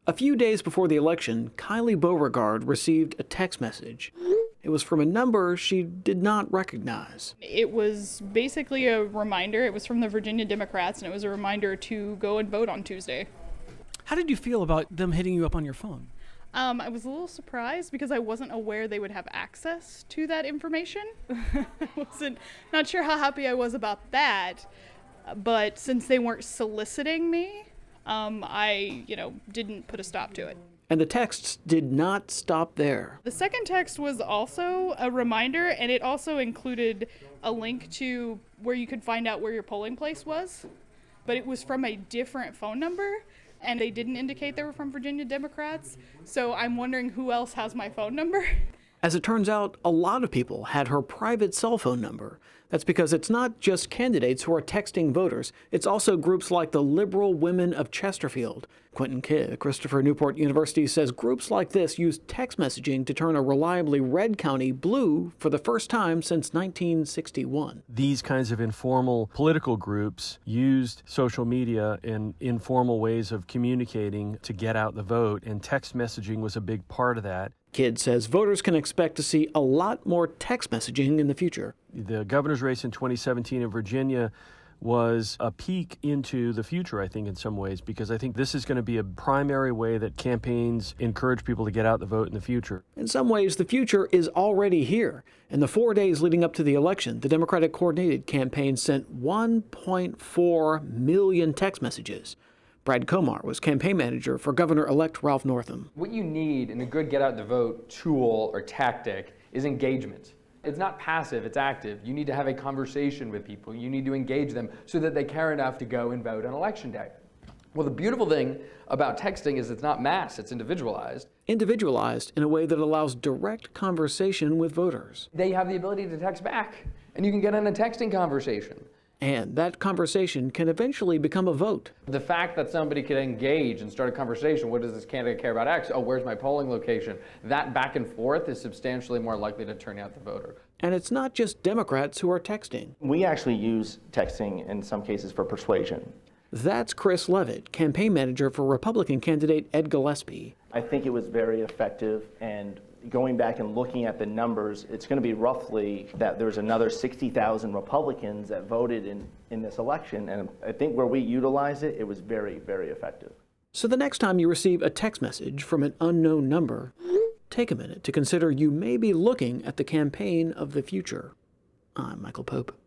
A few days before the election, Kylie Beauregard received a text message. It was from a number she did not recognize. It was basically a reminder. It was from the Virginia Democrats, and it was a reminder to go and vote on Tuesday. How did you feel about them hitting you up on your phone? I was a little surprised because I wasn't aware they would have access to that information. Not sure how happy I was about that, but since they weren't soliciting me, I didn't put a stop to it. And the texts did not stop there. The second text was also a reminder, and it also included a link to where you could find out where your polling place was, but it was from a different phone number, and they didn't indicate they were from Virginia Democrats, so I'm wondering who else has my phone number. As it turns out, a lot of people had her private cell phone number. That's because it's not just candidates who are texting voters. It's also groups like the Liberal Women of Chesterfield. Quentin Kidd, Christopher Newport University, says groups like this use text messaging to turn a reliably red county blue for the first time since 1961. These kinds of informal political groups used social media and informal ways of communicating to get out the vote, and text messaging was a big part of that. Kidd says voters can expect to see a lot more text messaging in the future. The governor's race in 2017 in Virginia was a peek into the future, I think, in some ways, because I think this is going to be a primary way that campaigns encourage people to get out the vote in the future. In some ways, the future is already here. In the 4 days leading up to the election, the Democratic Coordinated Campaign sent 1.4 million text messages. Brad Comar was campaign manager for Governor-elect Ralph Northam. What you need in a good get-out-the-vote tool or tactic is engagement. It's not passive, it's active. You need to have a conversation with people. You need to engage them so that they care enough to go and vote on Election Day. Well, the beautiful thing about texting is it's not mass, it's individualized. Individualized in a way that allows direct conversation with voters. They have the ability to text back, and you can get in a texting conversation. And that conversation can eventually become a vote. The fact that somebody could engage and start a conversation, what does this candidate care about X? Oh, where's my polling location? That back and forth is substantially more likely to turn out the voter. And it's not just Democrats who are texting. We actually use texting in some cases for persuasion. That's Chris Levitt, campaign manager for Republican candidate Ed Gillespie. I think it was very effective, and going back and looking at the numbers, it's going to be roughly that there's another 60,000 Republicans that voted in this election, and I think where we utilize it, it was very, very effective. So the next time you receive a text message from an unknown number, take a minute to consider you may be looking at the campaign of the future. I'm Michael Pope.